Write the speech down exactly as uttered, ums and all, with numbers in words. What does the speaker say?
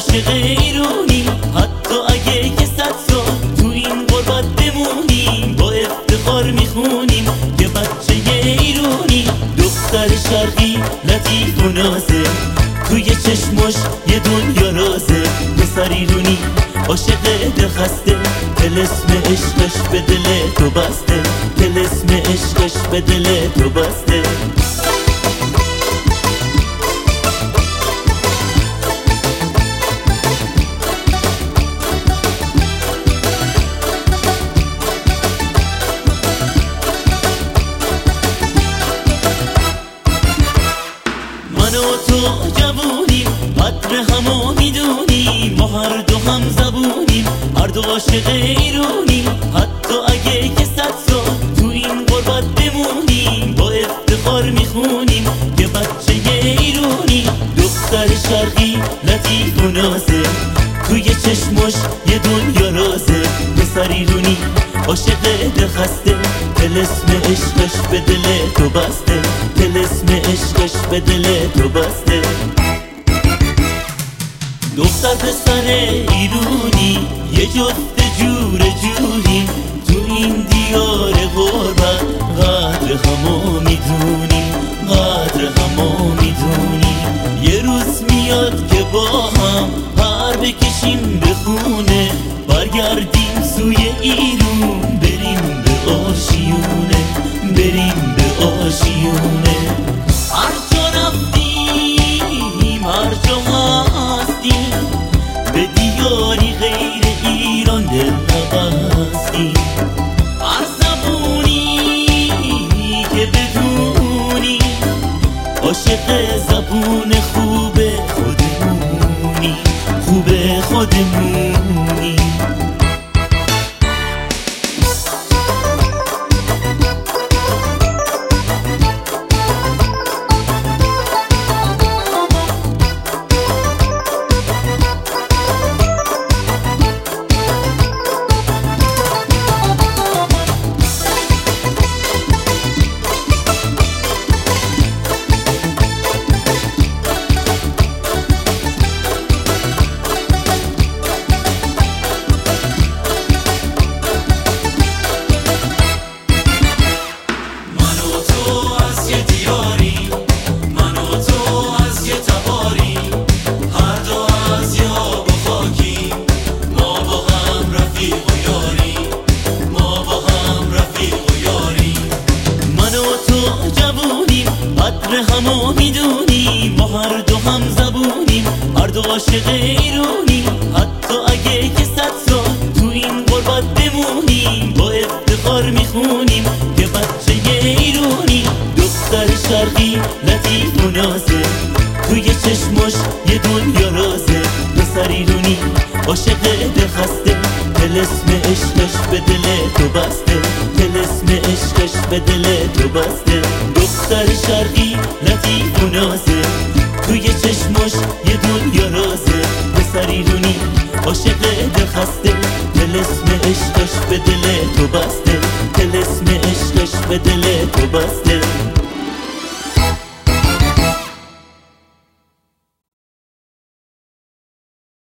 عاشق ایرونی، حتی اگه که صد سال تو این غربت بمونیم با افتخار میخونیم که بچه ایرونی. دختر شرقی لطیف و نازه، توی چشمش یه دنیا رازه. پسر ایرونی عاشق دلخسته، طلسم عشقش به دل تو بسته، طلسم عشقش به دل تو بسته. من و تو جوونیم، قدر همو میدونیم، ما هر دو هم زبونیم، هر دو عاشق ایرونیم. حتی اگه که صد سال تو این غربت بمونیم با افتخار میخونیم که بچه ایرونی. دختر شرقی لطیف و نازه، توی چشمش یه دنیا رازه. پسر ایرونی عاشق دلخسته، طلسم عشقش به دل تو بسته، طلسم عشقش به دل تو بسته. دختر پسر ایرونی یه جفت جور جوریم، تو این دیار غربت قدر همو میدونیم، قدر همو میدونیم. یه روز میاد که با هم پر بکشیم به خونه، برگردیم سوی ایرون، بریم به آشیونه، بریم به آشیونه. هر جا رفتیم، هر جا هستیم، به دیاری غیر ایران دل نبستیم. هر زبونی که بدونی، عاشق زبون خوب خودمونی، خوب خودمونی. قدر همو میدونیم، ما هر دو هم زبونیم، هر دو عاشق ایرونیم. حتی اگه که صد سال تو این غربت بمونیم با افتخار میخونیم که بچه ایرونی. دختر شرقی لطیف و نازه، توی چشمش یه دنیا رازه. پسر ایرونی عاشق دلخسته، طلسم عشقش به دل تو بسته، طلسم عشقش به دل تو بسته. دختر شرقی لطیف و نازه، توی چشمش یه دنیا رازه. پسر ایرونی عاشق دلخسته، طلسم عشقش به دل تو بسته، طلسم عشقش به دل تو بسته.